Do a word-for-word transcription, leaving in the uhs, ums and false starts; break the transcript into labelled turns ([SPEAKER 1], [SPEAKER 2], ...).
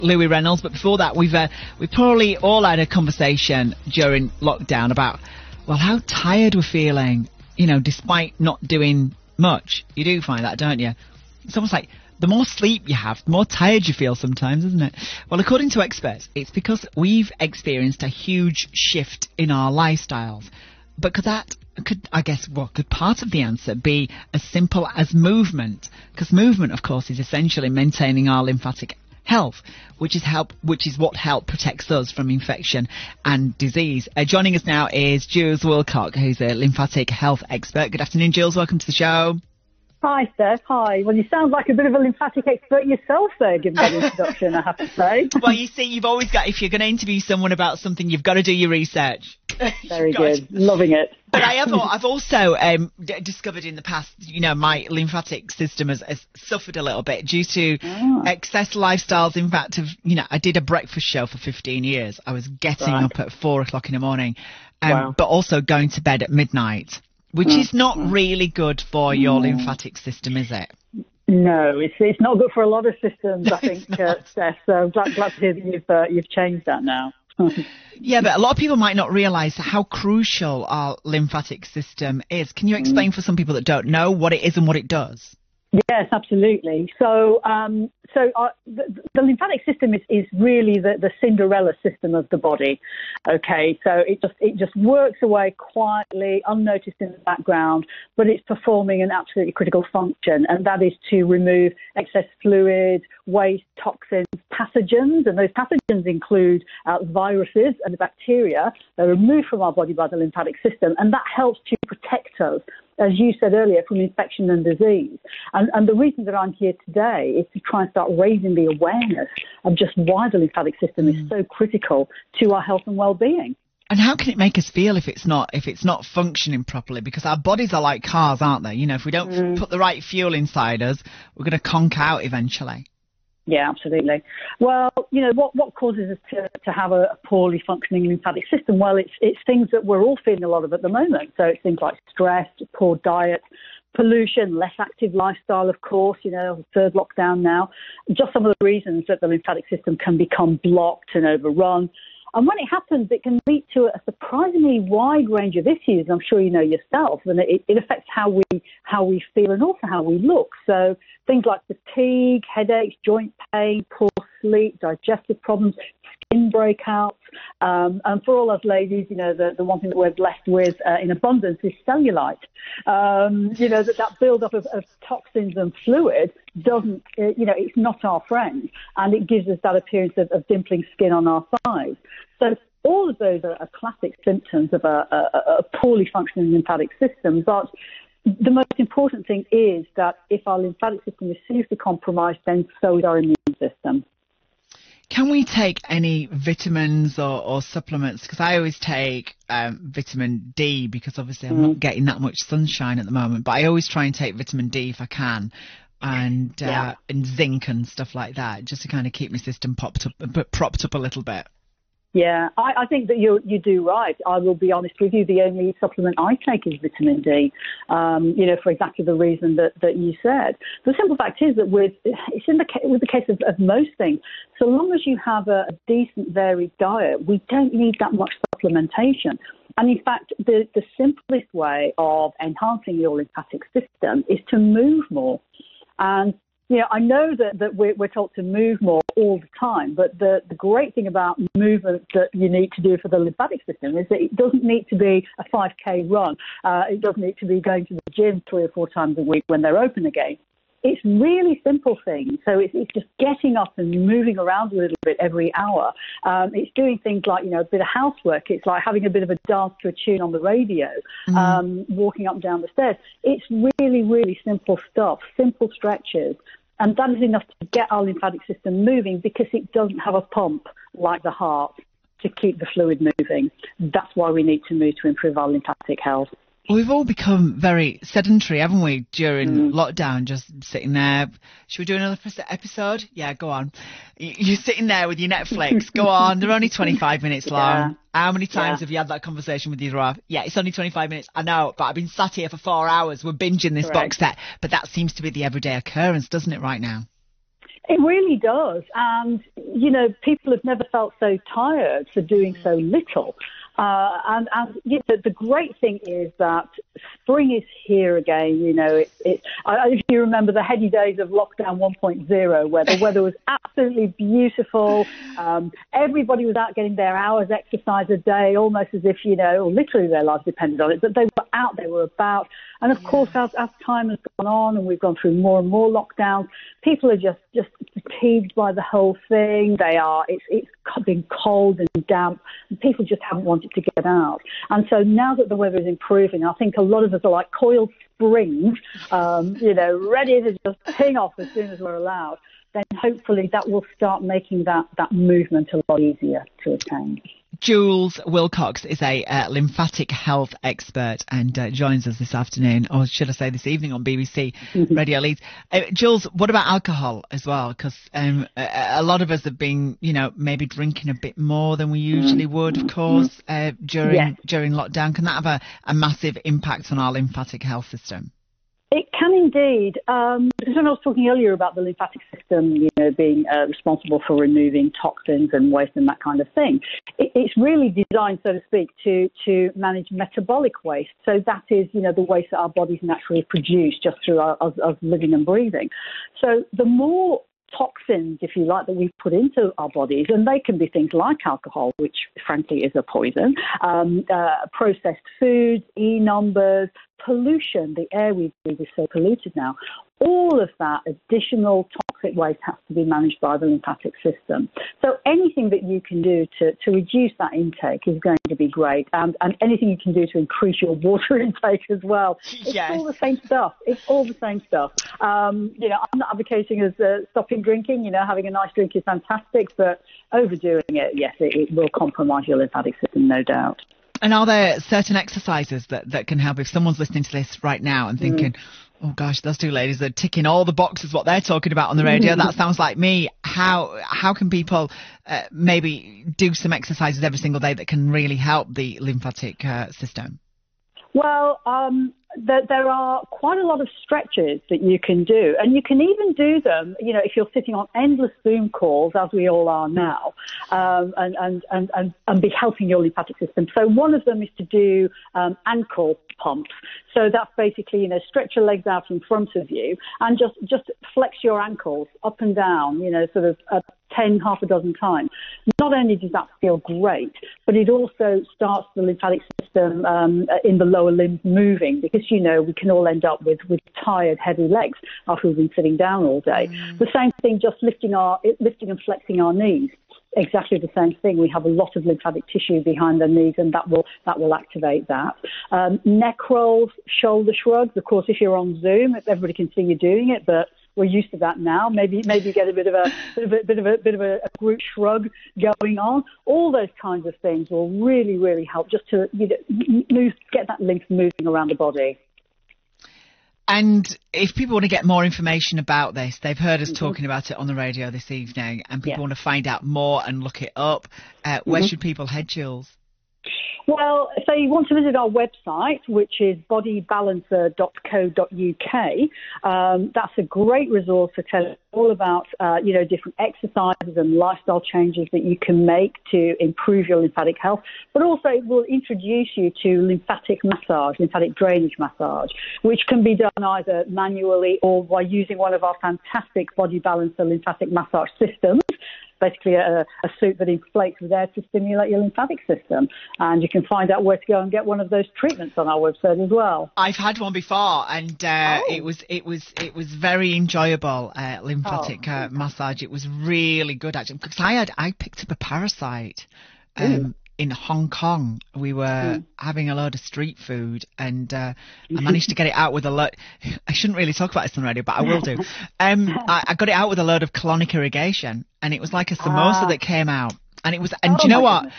[SPEAKER 1] Louis Reynolds, but before that, we've uh, we've probably all had a conversation during lockdown about, well, how tired we're feeling, you know, despite not doing much. You do find that, don't you? It's almost like the more sleep you have, the more tired you feel sometimes, isn't it? Well, according to experts, it's because we've experienced a huge shift in our lifestyles. But could that, could I guess, what could part of the answer be as simple as movement? Because movement, of course, is essentially maintaining our lymphatic health, which is help, which is what help protects us from infection and disease. Uh, joining us now is Jules Wilcock, who's a lymphatic health expert. Good afternoon, Jules. Welcome to the show.
[SPEAKER 2] Hi, Steph. Hi. Well, you sound like a bit of a lymphatic expert yourself there, given that introduction, I have to say.
[SPEAKER 1] Well, you see, you've always got, if you're going to interview someone about something, you've got to do your research.
[SPEAKER 2] Very good. To. Loving it.
[SPEAKER 1] But I have, I've also um, d- discovered in the past, you know, my lymphatic system has, has suffered a little bit due to oh. excess lifestyles. In fact, of, you know, I did a breakfast show for fifteen years. I was getting right. up at four o'clock in the morning, um, wow. but also going to bed at midnight. Which mm. is not really good for your mm. lymphatic system, is it?
[SPEAKER 2] No, it's it's not good for a lot of systems, I think, uh, Steph. So I'm glad, glad to hear that you've, uh, you've changed that now.
[SPEAKER 1] Yeah, but a lot of people might not realise how crucial our lymphatic system is. Can you explain mm. for some people that don't know what it is and what it does?
[SPEAKER 2] Yes, absolutely. So, um, so uh, the, the lymphatic system is, is really the, the Cinderella system of the body. Okay, so it just it just works away quietly, unnoticed in the background, but it's performing an absolutely critical function, and that is to remove excess fluid, waste, toxins, pathogens, and those pathogens include uh, viruses and bacteria. They're removed from our body by the lymphatic system, and that helps to protect us, as you said earlier, from infection and disease. And, and the reason that I'm here today is to try and start raising the awareness of just why the lymphatic system mm. is so critical to our health and well-being.
[SPEAKER 1] And how can it make us feel if it's not if it's not functioning properly? Because our bodies are like cars, aren't they? You know, if we don't mm. put the right fuel inside us, we're going to conk out eventually.
[SPEAKER 2] Yeah, absolutely. Well, you know, what, what causes us to, to have a, a poorly functioning lymphatic system? Well, it's it's things that we're all feeling a lot of at the moment. So it's things like stress, poor diet, pollution, less active lifestyle, of course, you know, the third lockdown now. Just some of the reasons that the lymphatic system can become blocked and overrun. And when it happens, it can lead to a surprisingly wide range of issues. I'm sure you know yourself, and it, it affects how we how we feel and also how we look. So things like fatigue, headaches, joint pain, poor sleep, digestive problems, skin breakouts. Um, and for all us ladies, you know, the, the one thing that we're blessed with uh, in abundance is cellulite. Um, you know, that, that build-up of, of toxins and fluid doesn't, uh, you know, it's not our friend. And it gives us that appearance of, of dimpling skin on our thighs. So all of those are, are classic symptoms of a, a, a poorly functioning lymphatic system. But the most important thing is that if our lymphatic system is seriously compromised, then so is our immune system.
[SPEAKER 1] Can we take any vitamins or, or supplements? Because I always take um, vitamin D because obviously I'm mm. not getting that much sunshine at the moment. But I always try and take vitamin D if I can, and uh, yeah. and zinc and stuff like that, just to kind of keep my system popped up, propped up a little bit.
[SPEAKER 2] Yeah, I, I think that you you do right. I will be honest with you. The only supplement I take is vitamin D, um, you know, for exactly the reason that, that you said. The simple fact is that with it's in the with the case of, of most things, so long as you have a, a decent, varied diet, we don't need that much supplementation. And in fact, the, the simplest way of enhancing your lymphatic system is to move more. And you know, I know that, that we're, we're told to move more all the time, but the, the great thing about movement that you need to do for the lymphatic system is that it doesn't need to be a five K run. Uh, it doesn't need to be going to the gym three or four times a week when they're open again. It's really simple things. So it's, it's just getting up and moving around a little bit every hour. Um, it's doing things like, you know, a bit of housework. It's like having a bit of a dance to a tune on the radio, mm. um, walking up and down the stairs. It's really, really simple stuff, simple stretches. And that is enough to get our lymphatic system moving because it doesn't have a pump like the heart to keep the fluid moving. That's why we need to move to improve our lymphatic health.
[SPEAKER 1] We've all become very sedentary, haven't we, during mm. lockdown, just sitting there. Should we do another episode? Yeah, go on. You're sitting there with your Netflix. Go on. They're only twenty-five minutes long. Yeah. How many times yeah. have you had that conversation with your wife? Yeah, it's only twenty-five minutes. I know, but I've been sat here for four hours. We're binging this
[SPEAKER 2] Correct.
[SPEAKER 1] box set. But that seems to be the everyday occurrence, doesn't it, right now?
[SPEAKER 2] It really does. And, you know, people have never felt so tired for doing so little. Uh, and, and you know, the great thing is that spring is here again. You know, it, it, I, if you remember the heady days of lockdown one point oh, where the weather was absolutely beautiful. Um, everybody was out getting their hours exercise a day, almost as if, you know, or literally their lives depended on it. But they were out, they were about. And of course, as, as time has gone on and we've gone through more and more lockdowns, people are just, just fatigued by the whole thing. They are, it's, it's been cold and damp, and people just haven't wanted to get out. And so now that the weather is improving, I think a lot of us are like coiled springs, um, you know, ready to just ping off as soon as we're allowed. Then hopefully that will start making that, that movement a lot easier to attain.
[SPEAKER 1] Jules Wilcox is a uh, lymphatic health expert and uh, joins us this afternoon, or should I say this evening, on B B C mm-hmm. Radio Leeds. Uh, Jules, what about alcohol as well? Because um, a, a lot of us have been, you know, maybe drinking a bit more than we usually would, of course, uh, during yes. during lockdown. Can that have a, a massive impact on our lymphatic health system?
[SPEAKER 2] It can indeed, um, because when I was talking earlier about the lymphatic system, you know, being uh, responsible for removing toxins and waste and that kind of thing, it, it's really designed, so to speak, to, to manage metabolic waste. So that is, you know, the waste that our bodies naturally produce just through our, us, us living and breathing. So the more toxins, if you like, that we put into our bodies, and they can be things like alcohol, which frankly is a poison, um, uh, processed foods, E-numbers, pollution, the air we breathe is so polluted now. All of that additional toxic waste has to be managed by the lymphatic system. So anything that you can do to, to reduce that intake is going to be great. And, and anything you can do to increase your water intake as well. It's yes. all the same stuff. It's all the same stuff. Um, you know, I'm not advocating as uh, stopping drinking. You know, having a nice drink is fantastic, but overdoing it, yes, it, it will compromise your lymphatic system, no doubt.
[SPEAKER 1] And are there certain exercises that, that can help if someone's listening to this right now and thinking, mm. oh gosh, those two ladies are ticking all the boxes, what they're talking about on the radio, that sounds like me. How how can people uh, maybe do some exercises every single day that can really help the lymphatic uh, system?
[SPEAKER 2] Well, um, there, there are quite a lot of stretches that you can do, and you can even do them, you know, if you're sitting on endless Zoom calls, as we all are now, um, and, and, and, and, and be helping your lymphatic system. So one of them is to do um, ankle pumps. So that's basically, you know, stretch your legs out in front of you and just, just flex your ankles up and down, you know, sort of uh, ten, half a dozen times. Not only does that feel great, but it also starts the lymphatic system um, in the lower limbs moving, because, you know, we can all end up with, with tired, heavy legs after we've been sitting down all day. Mm. The same thing, just lifting our lifting and flexing our knees. Exactly the same thing. We have a lot of lymphatic tissue behind the knees, and that will that will activate that. Um, neck rolls, shoulder shrugs. Of course, if you're on Zoom, everybody can see you doing it, but we're used to that now. Maybe maybe get a bit of a bit of a bit of a, bit of a, a group shrug going on. All those kinds of things will really really help just to, you know, move, get that lymph moving around the body.
[SPEAKER 1] And if people want to get more information about this, they've heard us mm-hmm. talking about it on the radio this evening, and people yeah. want to find out more and look it up. Uh, where mm-hmm. should people head, Jules?
[SPEAKER 2] Well, so you want to visit our website, which is body balancer dot co dot uk. Um, that's a great resource to tell you all about, uh, you know, different exercises and lifestyle changes that you can make to improve your lymphatic health. But also it will introduce you to lymphatic massage, lymphatic drainage massage, which can be done either manually or by using one of our fantastic Body Balancer lymphatic massage systems. Basically a, a suit that inflates with air to stimulate your lymphatic system. And you can find out where to go and get one of those treatments on our website as well.
[SPEAKER 1] I've had one before, and uh, oh. it was it was it was very enjoyable, uh, lymphatic oh. uh, massage. It was really good, actually, because I had I picked up a parasite. Um, in Hong Kong, we were mm. having a load of street food, and uh, I managed to get it out with a lot. I shouldn't really talk about this on the radio, but I will do. Um, I, I got it out with a load of colonic irrigation, and it was like a samosa ah. that came out. And it was, and
[SPEAKER 2] oh
[SPEAKER 1] do you know what?
[SPEAKER 2] Goodness.